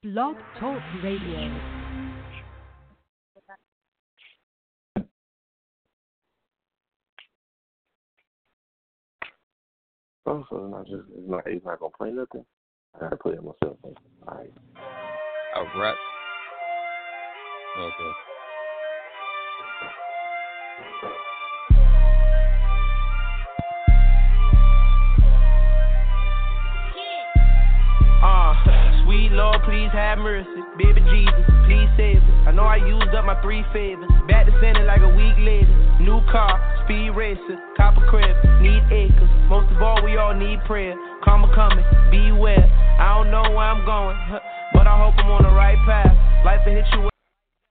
Blog Talk Radio. Oh, so he's not gonna play nothing. I gotta play it myself. All right. A rap. Okay. Sweet Lord, please have mercy. Baby Jesus, please save us. I know I used up my 3 favors. Back to sending like a week later. New car, speed racer, copper crib, need acres. Most of all, we all need prayer. Karma coming, beware. I don't know where I'm going, but I hope I'm on the right path. Life will hit you with.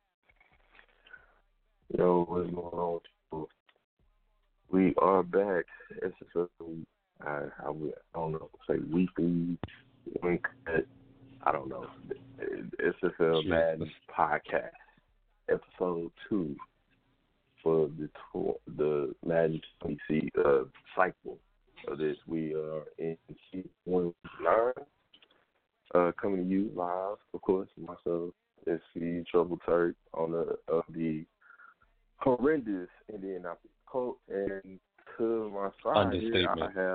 Yo, what's going on, people? We are back. It's just I don't know, say weekly, one cut. I don't know. It's just a Madden podcast, episode 2 for the Madden 20 cycle of this. We are in season 9, coming to you live, of course. Myself, SC Trouble Turk on the horrendous Indianapolis Colts, and to my side here,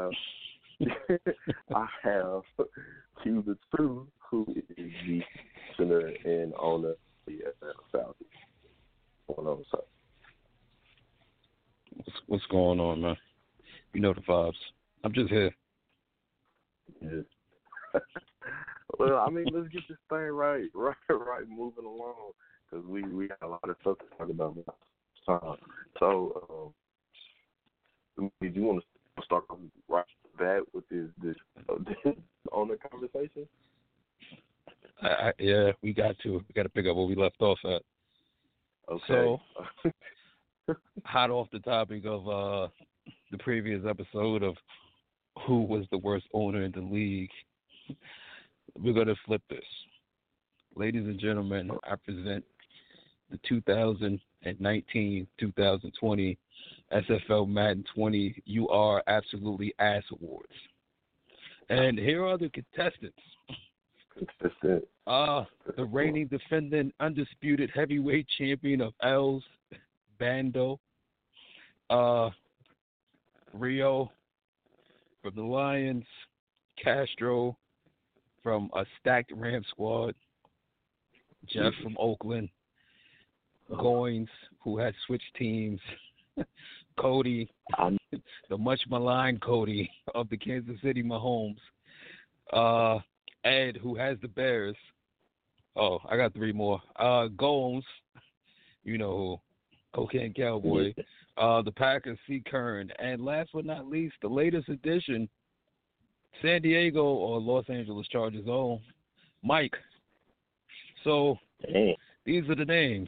I have Cuba True, who is the center and owner of the Atlanta Falcons. What's going on, sir? What's going on, man? You know the vibes. I'm just here. Yeah. Well, I mean, let's get this thing right, moving along, because we got a lot of stuff to talk about now. So, did you want to start right off the bat with this owner conversation? Yeah, we got to pick up where we left off at. Okay. So, hot off the topic of the previous episode of who was the worst owner in the league, we're going to flip this. Ladies and gentlemen, I present the 2019-2020 SFL Madden 20 You Are Absolutely Ass Awards. And here are the contestants. The reigning defendant, undisputed heavyweight champion of L's, Bando. Rio from the Lions. Castro from a stacked Ram squad. Jeff from Oakland. Goins, who had switched teams. Cody, the much maligned Cody of the Kansas City Mahomes. Ed, who has the Bears. Oh, I got 3 more. Gomes, you know who, Cocaine Cowboy. The Packers, C. Kern. And last but not least, the latest addition, San Diego or Los Angeles Chargers own, Mike. So, these are the names.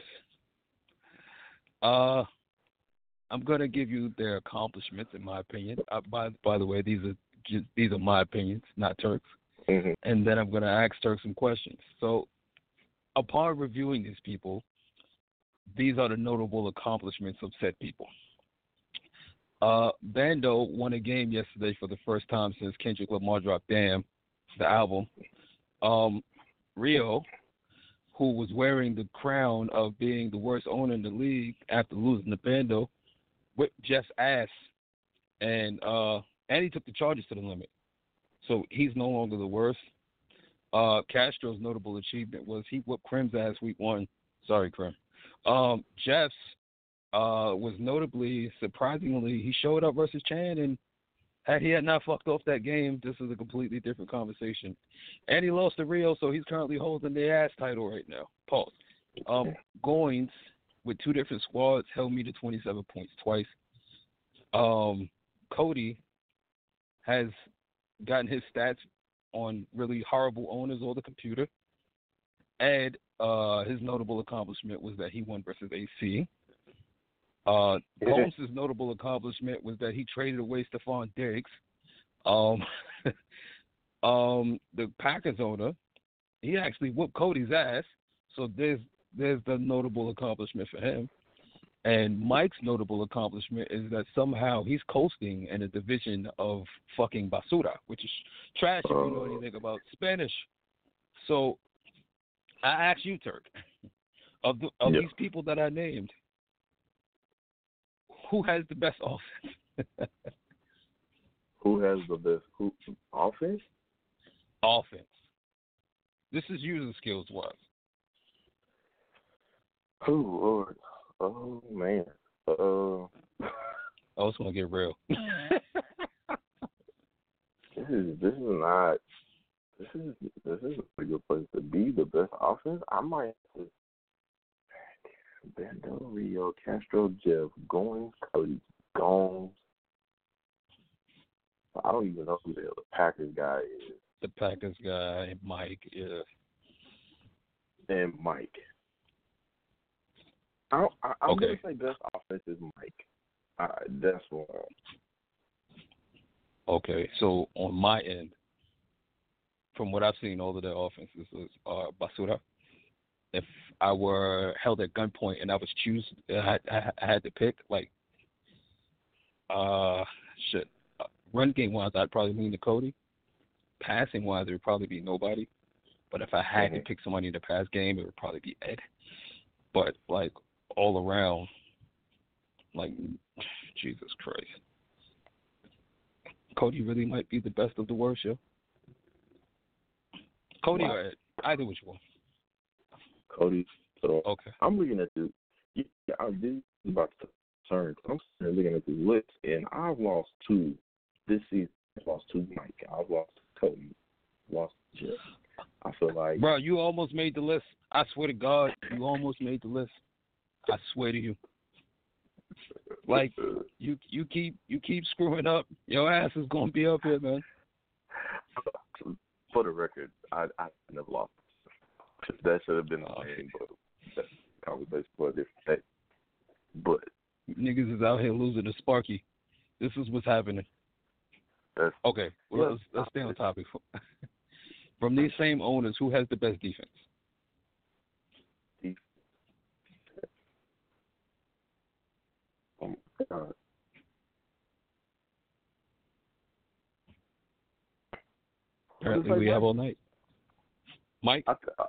I'm going to give you their accomplishments, in my opinion. By the way, these are my opinions, not Turk's. Mm-hmm. And then I'm going to ask Turk some questions. So, upon reviewing these people, these are the notable accomplishments of said people. Bando won a game yesterday for the first time since Kendrick Lamar dropped Damn, the album. Rio, who was wearing the crown of being the worst owner in the league after losing to Bando, whipped Jeff's ass, and he took the Chargers to the limit. So he's no longer the worst. Castro's notable achievement was he whooped Krim's ass week 1. Sorry, Krim. Jeff's was notably, surprisingly, he showed up versus Chan, and had he not fucked off that game, this is a completely different conversation. And he lost to Rio, so he's currently holding the ass title right now. Pause. Goins, with 2 different squads, held me to 27 points twice. Cody has gotten his stats on really horrible owners or the computer. Ed, his notable accomplishment was that he won versus AC. Gomes' notable accomplishment was that he traded away Stephon Diggs. The Packers owner, he actually whooped Cody's ass. So there's the notable accomplishment for him. And Mike's notable accomplishment is that somehow he's coasting in a division of fucking basura, which is trash if you know anything about Spanish. So I asked you, Turk. Of these people that I named, who has the best offense? Who has the best offense? Offense. This is user skills wise. Oh Lord. Oh man. Oh, it's gonna get real. This is not. This is a good place to be. The best offense. I might have to. Bando, Rio, Castro, Jeff, Goins, Cody, Gomes. I don't even know who the hell the Packers guy is. The Packers guy, Mike, yeah. And Mike. I'm gonna say best offense is Mike. That's what. Okay, so on my end, from what I've seen, all of their offenses are basura. If I were held at gunpoint and I was I had to pick, like, run game wise, I'd probably lean to Cody. Passing wise, it would probably be nobody. But if I had to pick somebody in the pass game, it would probably be Ed. But like all around, like Jesus Christ, Cody really might be the best of the worst, yo. Cody or Ed, either which one. Cody. So okay. I'm looking at this. Yeah, I'm about to turn. I'm looking at this list, and I've lost 2 this season. I've lost 2 Mike. I've lost Cody. Lost Jeff. I feel like, bro, you almost made the list. I swear to God, you almost made the list. I swear to you. Like you keep screwing up. Your ass is gonna be up here, man. For the record, I never lost. That should have been a name, but that's conversation for a different day. But niggas is out here losing to Sparky. This is what's happening. Okay, well, let's stay on topic. From these same owners, who has the best defense? Oh my God. Apparently, we have all night. Mike?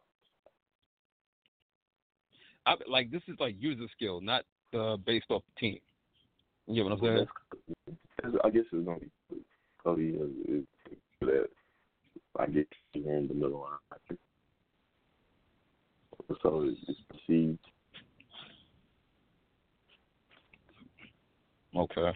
Like, this is like user skill, not based off the team. You get what I'm saying? I guess it's going to be Cody is that. I get you're in the middle line. So it's perceived. Okay.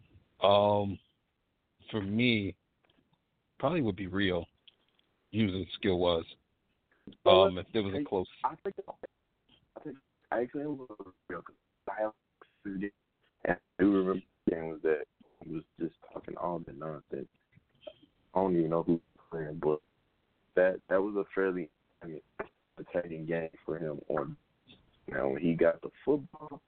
For me, probably would be Rio, using skill wise. If there was a close. I think I actually was Rio because I do remember the game was that he was just talking all the nonsense. I don't even know who was playing, but that was a fairly attacking game for him. Now when he got the football,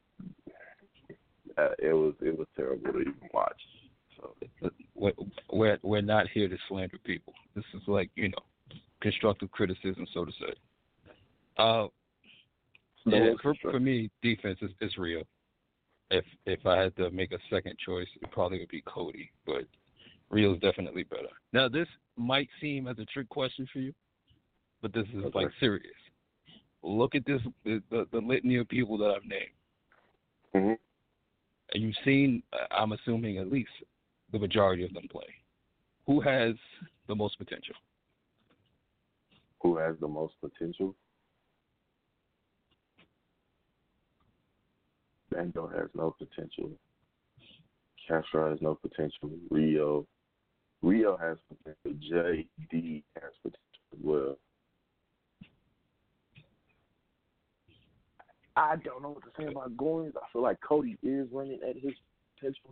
it was terrible to even watch. So we're not here to slander people. This is like, constructive criticism, so to say. For me, defense is real. If I had to make a second choice, it probably would be Cody, but Rio's definitely better. Now, this might seem as a trick question for you, but this is like serious. Look at this, the litany of people that I've named. Mm-hmm. And you've seen, I'm assuming, at least the majority of them play. Who has the most potential? Who has the most potential? Bando has no potential. Castro has no potential. Rio has potential. JD has potential as well. I don't know what to say about Goins. I feel like Cody is running at his potential.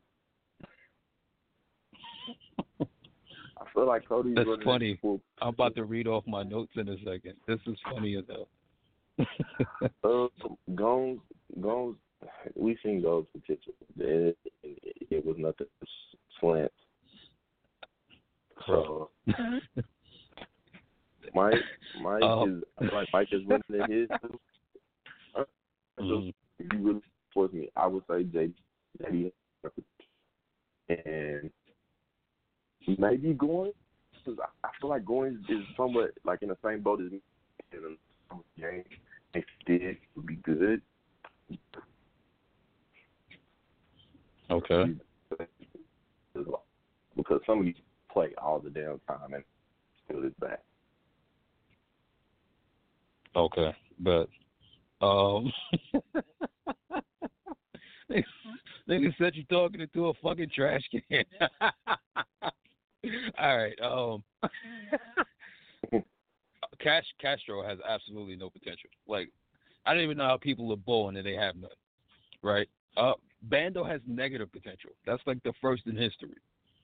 I feel like Cody's That's running funny. at full. I'm about to read off my notes in a second. This is funny as hell. Goins, we seen those potential. It was nothing slant. So Mike is running at his. So if you really force me, I would say JD and maybe Goins, because I feel like Goins is somewhat like in the same boat as me in some of the games. If he did, it would be good. Okay. Because some of these play all the damn time and still is back. Okay, but nigga said you talking into a fucking trash can. All right. Castro has absolutely no potential. Like, I don't even know how people are bowling and they have none. Right? Bando has negative potential. That's like the first in history.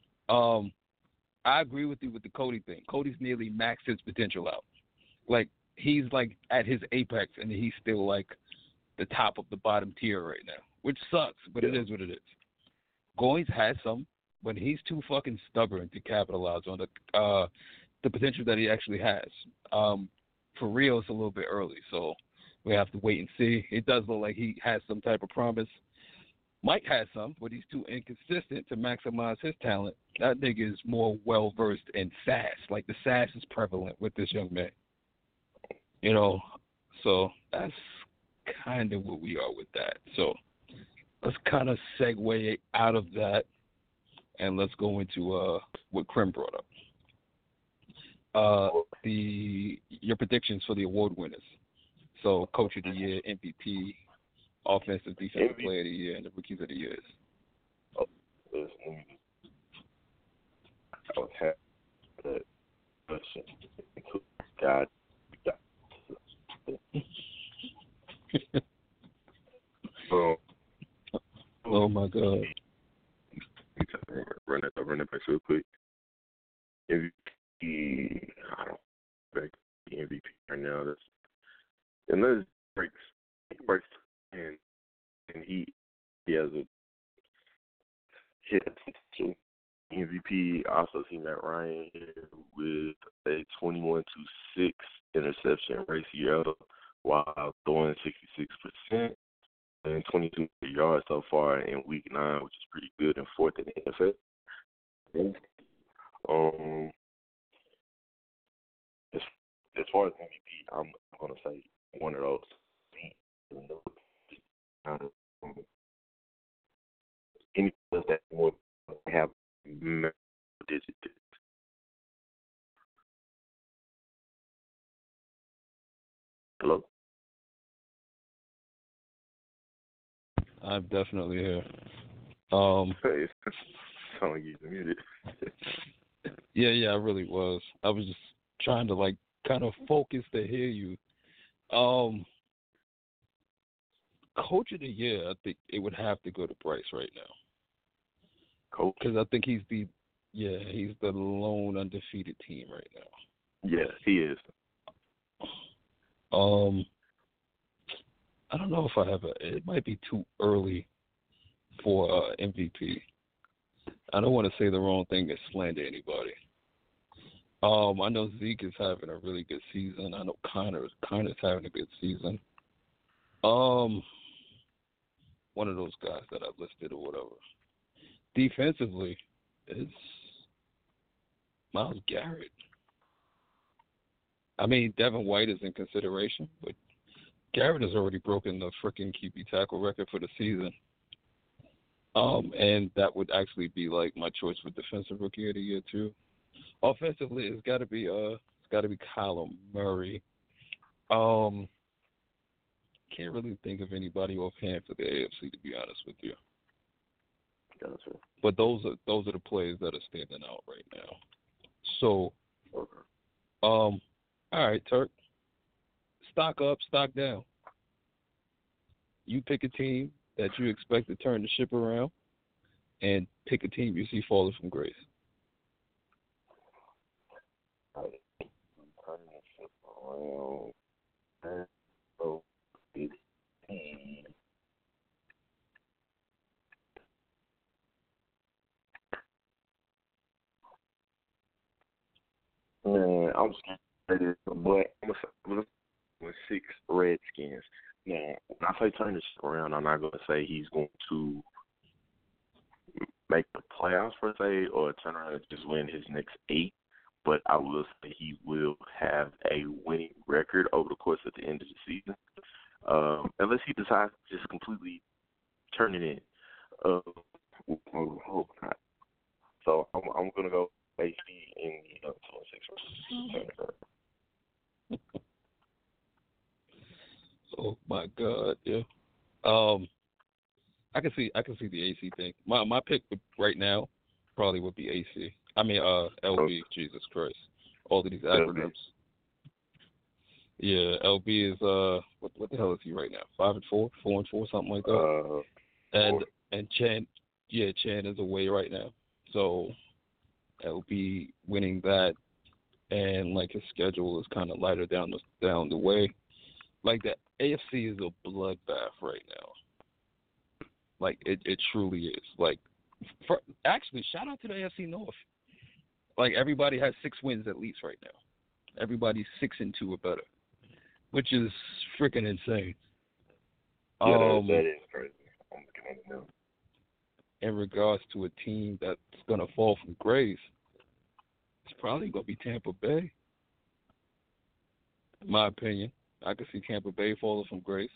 I agree with you with the Cody thing. Cody's nearly maxed his potential out. Like, he's like at his apex and he's still like the top of the bottom tier right now, which sucks, but it is what it is. Goins has some, but he's too fucking stubborn to capitalize on the potential that he actually has. For real, it's a little bit early, so we have to wait and see. It does look like he has some type of promise. Mike has some, but he's too inconsistent to maximize his talent. That nigga is more well-versed in sass. Like, the sass is prevalent with this young man. You know, so that's kind of where we are with that. So let's kind of segue out of that, and let's go into what Krim brought up. Your predictions for the award winners. So, Coach of the Year, MVP, Offensive Defensive Player of the Year, and the Rookies of the Year. I would have that question. God. Oh my God. Run it back real quick. MVP, I don't expect the MVP right now. Unless he breaks and he has a hit potential. MVP. Also see Matt Ryan here with a 21-6 interception ratio while throwing 66% and 22 yards so far in Week 9, which is pretty good and fourth in the NFL. As far as MVP, I'm gonna say one of those. Any players that would have digit. Hello? I'm definitely here. Hey, sound like you're muted. Yeah, I really was. I was just trying to like kind of focus to hear you. Coach of the Year, I think it would have to go to Bryce right now. Coach? Because I think he's the lone undefeated team right now. Yeah, he is. I don't know if I have it might be too early for MVP. I don't want to say the wrong thing and slander anybody. I know Zeke is having a really good season. I know Connor's having a good season. One of those guys that I listed or whatever. Defensively, it's Myles Garrett. I mean, Devin White is in consideration, but Garrett has already broken the freaking QB tackle record for the season. And that would actually be like my choice for Defensive Rookie of the Year too. Offensively, it's got to be Kyler Murray. Can't really think of anybody offhand for the AFC, to be honest with you. Gotcha. But those are the players that are standing out right now. So, all right, Turk. Stock up, stock down. You pick a team that you expect to turn the ship around, and pick a team you see falling from grace. Turn the ship around. So it's man, I'm scared, but I'm with 6 Redskins. Now, when I say turn the ship around, I'm not going to say he's going to make the playoffs per se or turn around and just win his next 8, but I will say he will have a winning record over the course of the end of the season, unless he decides to just completely turn it in. So I'm gonna go AC in the 26ers. Oh my God, yeah. I can see the AC thing. My pick right now probably would be AC. I mean, LB. Jesus Christ, all of these acronyms. Yeah, LB is what the hell is he right now? 5-4, 4-4, something like that. And Chan is away right now, so LB winning that, and like his schedule is kind of lighter down the way. Like the AFC is a bloodbath right now. Like it truly is. Like actually, shout out to the AFC North. Like everybody has 6 wins at least right now. Everybody's 6-2 or better, which is freaking insane. Yeah, that is crazy. I'm looking at it now. In regards to a team that's gonna fall from grace, it's probably gonna be Tampa Bay. In my opinion, I could see Tampa Bay falling from grace.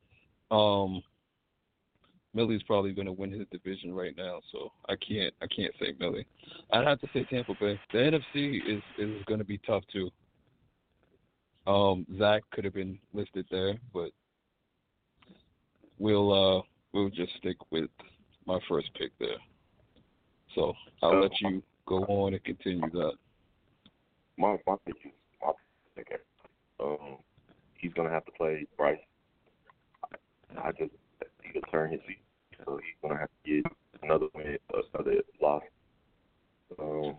Millie's probably going to win his division right now, so I can't say Millie. I'd have to say Tampa Bay. The NFC is going to be tough too. Zach could have been listed there, but we'll just stick with my first pick there. So I'll let you go on and continue that. My pick is my pick. He's going to have to play Bryce. He could turn his seat, so he's going to have to get another win, another loss. So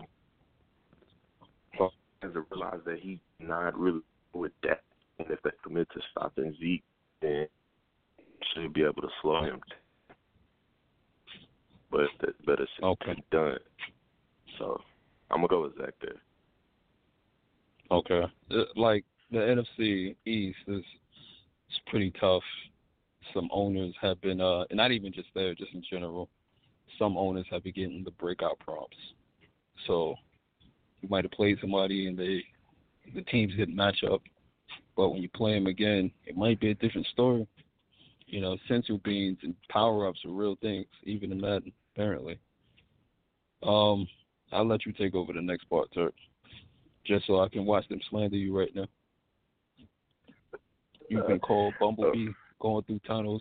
I have to realize that he's not really with that. And if they commit to stopping Zeke, then should be able to slow him. But that's better said than done. So I'm going to go with Zach there. Okay. Like the NFC East is pretty tough. Some owners have been, and not even just there, just in general, some owners have been getting the breakout prompts. So you might have played somebody and the teams didn't match up, but when you play them again, it might be a different story. You know, sensu beans and power-ups are real things, even in Madden, apparently. I'll let you take over the next part, Turk, just so I can watch them slander you right now. You've been called Bumblebee. Going through tunnels.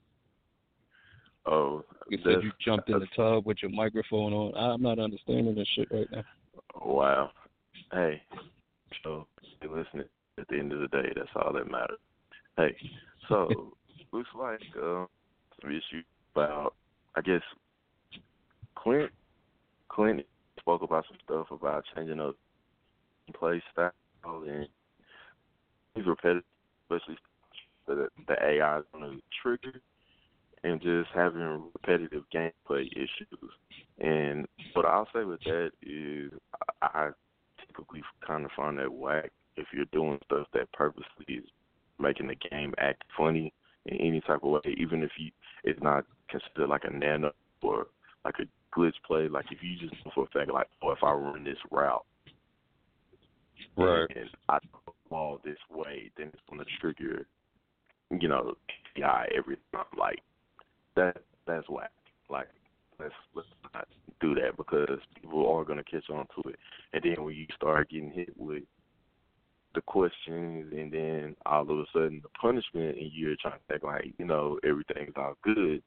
Oh, you said you jumped in the tub with your microphone on. I'm not understanding this shit right now. Wow. Hey, so you're listening. At the end of the day, that's all that matters. Hey, so looks like some issue about, I guess, Clint spoke about some stuff about changing up play style, and he's repetitive, especially the AI is going to trigger, and just having repetitive gameplay issues. And what I'll say with that is I typically kind of find that whack if you're doing stuff that purposely is making the game act funny in any type of way, even if it's not considered like a nano or like a glitch play. Like if you just know for a fact, like, oh, if I run this route, right, and I throw the ball this way, then it's going to trigger, you know, PI every time. Like that's whack. Like let's not do that, because people are going to catch on to it. And then when you start getting hit with the questions and then all of a sudden the punishment, and you're trying to act like, you know, everything's all good.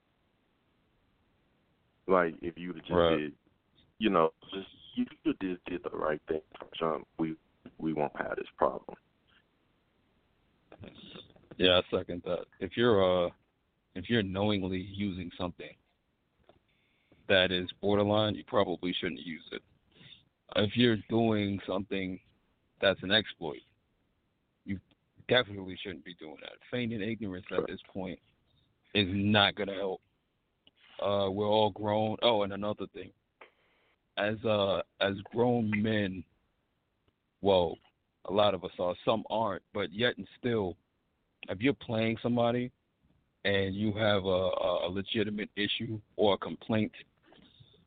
Like if you just did, you know, just you did the right thing from jump, we won't have this problem. Yeah, I second that. If you're knowingly using something that is borderline, you probably shouldn't use it. If you're doing something that's an exploit, you definitely shouldn't be doing that. Feigning ignorance at this point is not going to help. We're all grown. Oh, and another thing, as grown men, well, a lot of us are. Some aren't, but yet and still, if you're playing somebody and you have a legitimate issue or a complaint,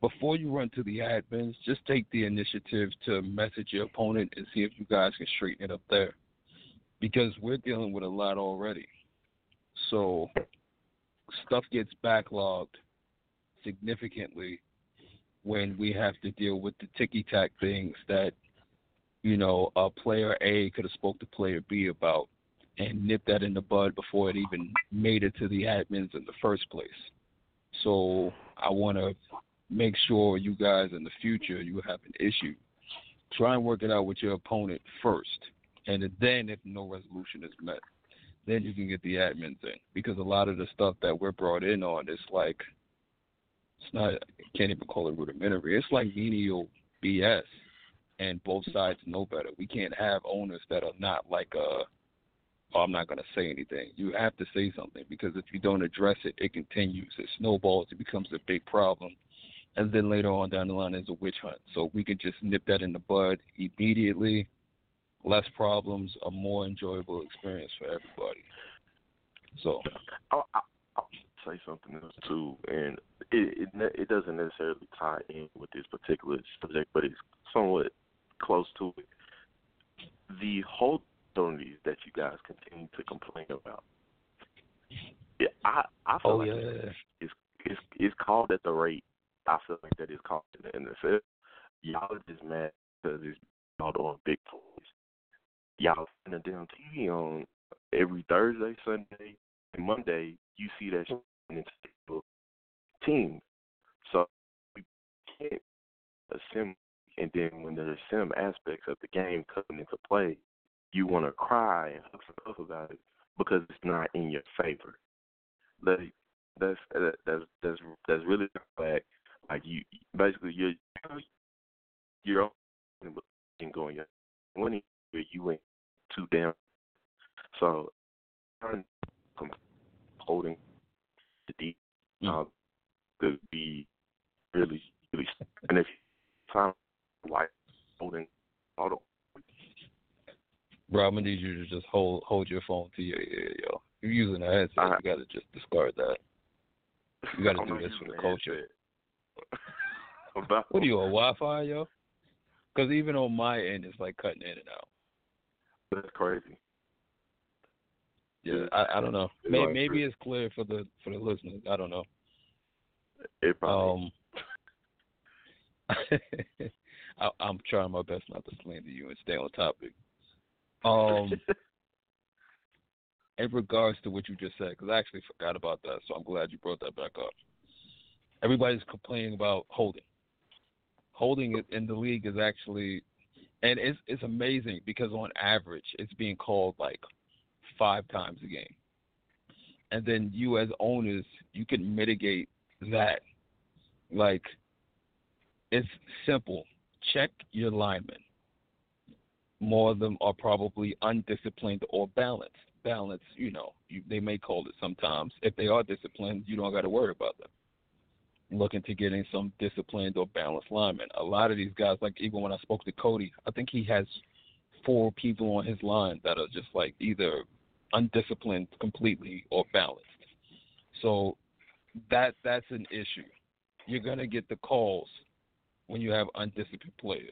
before you run to the admins, just take the initiative to message your opponent and see if you guys can straighten it up there. Because we're dealing with a lot already. So stuff gets backlogged significantly when we have to deal with the ticky-tack things that, player A could have spoke to player B about and nipped that in the bud before it even made it to the admins in the first place. So I want to make sure you guys in the future, you have an issue, try and work it out with your opponent first. And then if no resolution is met, then you can get the admins in. Because a lot of the stuff that we're brought in on is like, it's not, I can't even call it rudimentary. It's like menial BS. And both sides know better. We can't have owners that are not like I'm not going to say anything. You have to say something, because if you don't address it, it continues. It snowballs. It becomes a big problem. And then later on down the line, there's a witch hunt. So we can just nip that in the bud immediately. Less problems, a more enjoyable experience for everybody. So I'll say something else too, and it doesn't necessarily tie in with this particular subject, but it's somewhat close to it. The whole opportunities that you guys continue to complain about, I feel it's called at the rate. I feel like that is called in the NFL. Y'all are just mad because it's y'all doing big toys. Y'all in the damn TV on every Thursday, Sunday, and Monday. You see that shit into the team. So we can't assume. And then when the sim aspects of the game coming into play, you want to cry and huff about it because it's not in your favor. Like that's really bad. Like you basically you're going winning, but you ain't too damn. So I'm holding the deep could be really, and if you find like holding auto. Bro, I'm gonna need you to just hold your phone to your ear, yo. If you're using a headset, you gotta just discard that. You gotta do this for the culture. What are you, on Wi-Fi, yo? Because even on my end, it's like cutting in and out. That's crazy. Yeah, I don't know. Maybe it's clear for the listeners. I don't know. It probably. I'm trying my best not to slander you and stay on topic. In regards to what you just said, because I actually forgot about that, so I'm glad you brought that back up. Everybody's complaining about holding. Holding in the league is actually, and it's amazing because on average it's being called like 5 times a game. And then you as owners, you can mitigate that. Like, it's simple. Check your linemen. More of them are probably undisciplined or balanced. Balance, they may call it sometimes. If they are disciplined, you don't got to worry about them. Looking to getting some disciplined or balanced linemen. A lot of these guys, like even when I spoke to Cody, I think he has 4 people on his line that are just like either undisciplined completely or balanced. So that's an issue. You're going to get the calls when you have undisciplined players.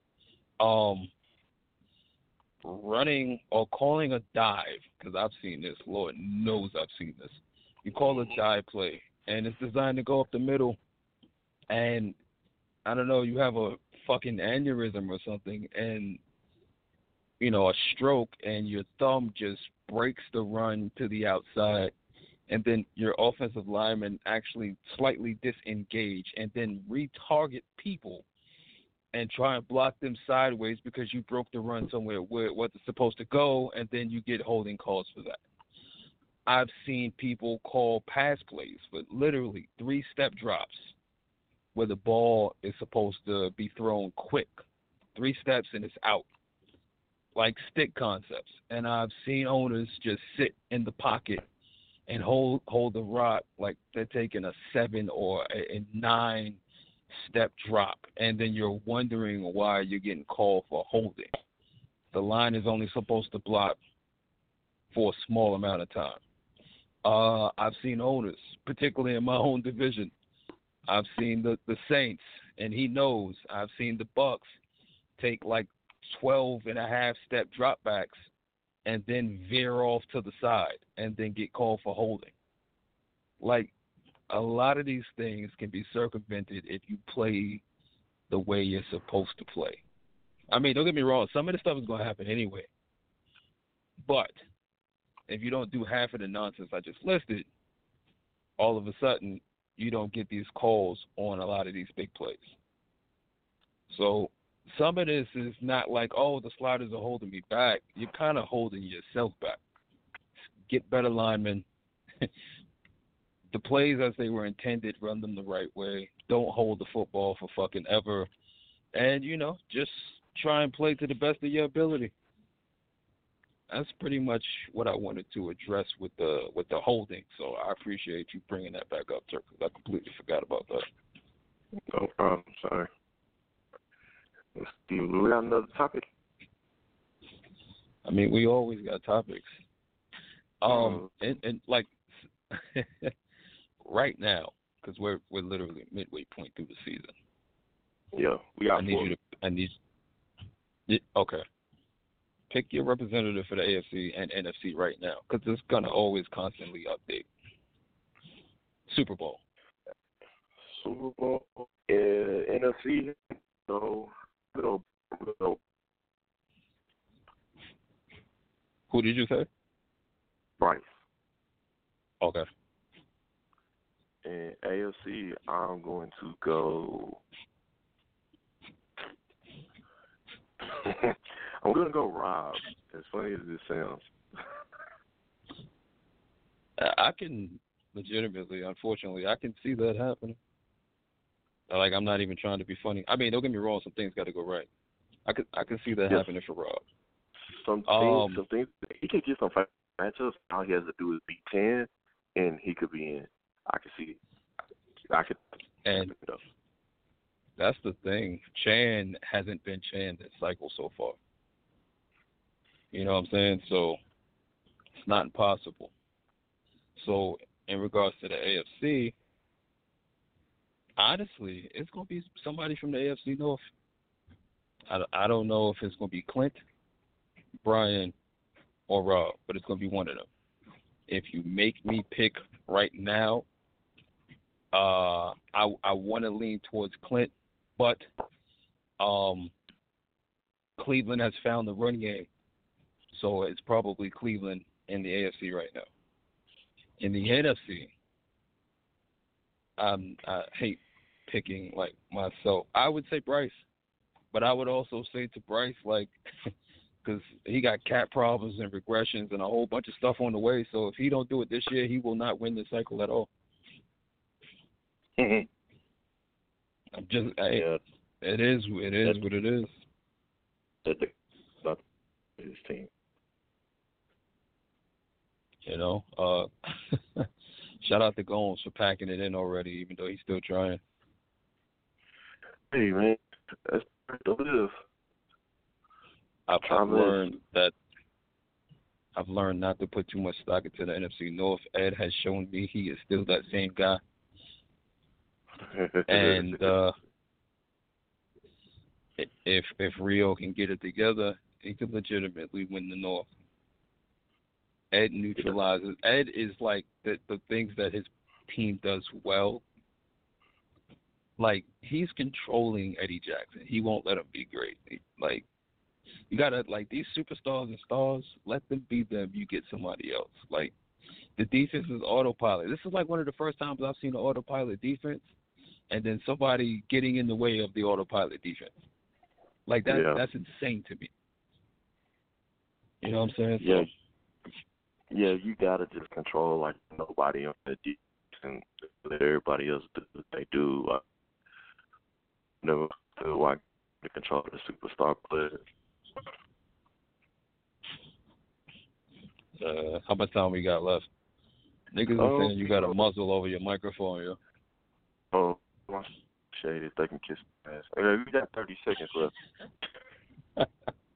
Running or calling a dive, because I've seen this. Lord knows I've seen this. You call a dive play, and it's designed to go up the middle, and I don't know, you have a fucking aneurysm or something, and, a stroke, and your thumb just breaks the run to the outside, and then your offensive linemen actually slightly disengage and then retarget people and try and block them sideways because you broke the run somewhere where it wasn't supposed to go, and then you get holding calls for that. I've seen people call pass plays for literally 3-step drops where the ball is supposed to be thrown quick. 3 steps and it's out. Like stick concepts. And I've seen owners just sit in the pocket and hold the rock like they're taking a 7 or a 9-step drop, and then you're wondering why you're getting called for holding. The line is only supposed to block for a small amount of time. I've seen owners, particularly in my own division, I've seen the Saints, and he knows. I've seen the Bucks take like 12.5-step dropbacks and then veer off to the side and then get called for holding. Like, a lot of these things can be circumvented if you play the way you're supposed to play. I mean, don't get me wrong. Some of the stuff is going to happen anyway. But if you don't do half of the nonsense I just listed, all of a sudden you don't get these calls on a lot of these big plays. So some of this is not like, oh, the sliders are holding me back. You're kind of holding yourself back. Get better linemen. The plays as they were intended, run them the right way. Don't hold the football for fucking ever. And, just try and play to the best of your ability. That's pretty much what I wanted to address with the holding. So I appreciate you bringing that back up, Turk, because I completely forgot about that. No problem. Sorry. Let's see. We got another topic? I mean, we always got topics. And like right now, because we're literally midway point through the season. Yeah, we got. Okay. Pick your representative for the AFC and NFC right now, because it's gonna always constantly update. Super Bowl. NFC. So, who did you say? Bryce. Okay. In AFC, I'm going to go. I'm going to go Rob, as funny as this sounds. I can legitimately, unfortunately, I can see that happening. Like, I'm not even trying to be funny. I mean, don't get me wrong, some things got to go right. I can see that happening for Rob. Some things, he could get some matchups. All he has to do is beat 10, and he could be in. I can see it. And that's the thing. Chan hasn't been Chan this cycle so far. You know what I'm saying? So it's not impossible. So in regards to the AFC, honestly, it's going to be somebody from the AFC North. I don't know if it's going to be Clint, Brian, or Rob, but it's going to be one of them. If you make me pick right now, I want to lean towards Clint, but Cleveland has found the run game, so it's probably Cleveland in the AFC right now. In the NFC, I hate picking like myself. I would say Bryce, but I would also say to Bryce, like, because he got cap problems and regressions and a whole bunch of stuff on the way. So if he don't do it this year, he will not win the cycle at all. Mm-hmm. It is what it is. That's his team. Shout out to Gomes for packing it in already, even though he's still trying. Hey, man, that's what it is. I've learned not to put too much stock into the NFC North. Ed has shown me he is still that same guy. And if Rio can get it together, he could legitimately win the North. Ed neutralizes. Ed is like the things that his team does well. Like, he's controlling Eddie Jackson. He won't let him be great. Like, you gotta, like, these superstars and stars, let them be them. You get somebody else. Like, the defense is autopilot. This is like one of the first times I've seen an autopilot defense, and then somebody getting in the way of the autopilot defense. Like, that's insane to me. You know what I'm saying? Yeah. Yeah, you gotta just control like nobody on the defense and let everybody else do what they do. Never feel like to control the superstar players. How much time we got left? Niggas are saying you got a muzzle over your microphone, yo. Oh, my shade is they can kiss my ass. Okay, we got 30 seconds left.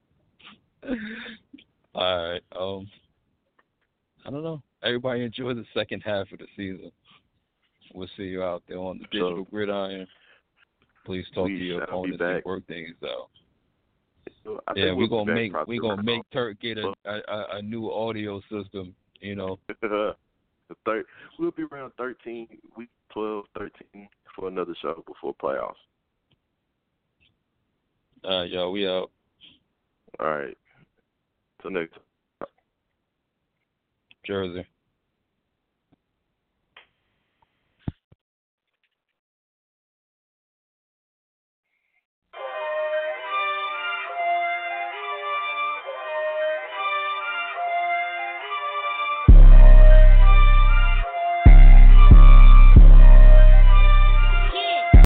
All right. I don't know. Everybody enjoy the second half of the season. We'll see you out there on the digital gridiron. Please talk to your opponents and work things out. Yeah, we're gonna make Turk get a new audio system. You know. We'll be around 13, week 12, 13 for another show before playoffs. All right, y'all. We out. All right. Till next time. Jersey.